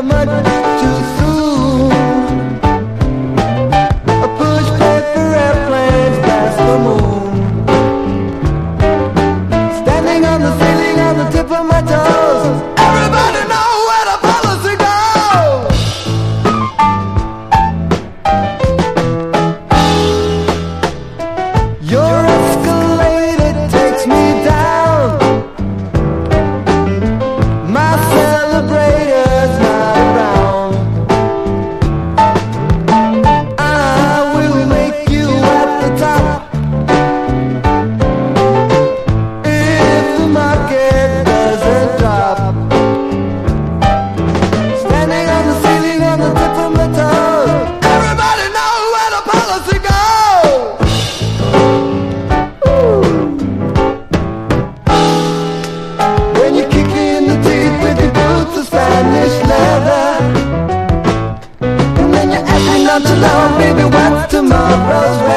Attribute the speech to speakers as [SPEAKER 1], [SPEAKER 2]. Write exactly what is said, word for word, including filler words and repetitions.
[SPEAKER 1] too much too soon. A push paper airplanes past the moon. Standing on the ceiling on the tip of my toes. Everybody know where the policy goes. Your escalator takes me down. My celebrator's not around. I will make you at the top. If the market doesn't drop. Standing on the ceiling on the tip of my toes. Everybody know where the policy goes. When you kick me in the teeth with your boots of Spanish leather, and then you ask me not to love, baby, what's tomorrow's weather?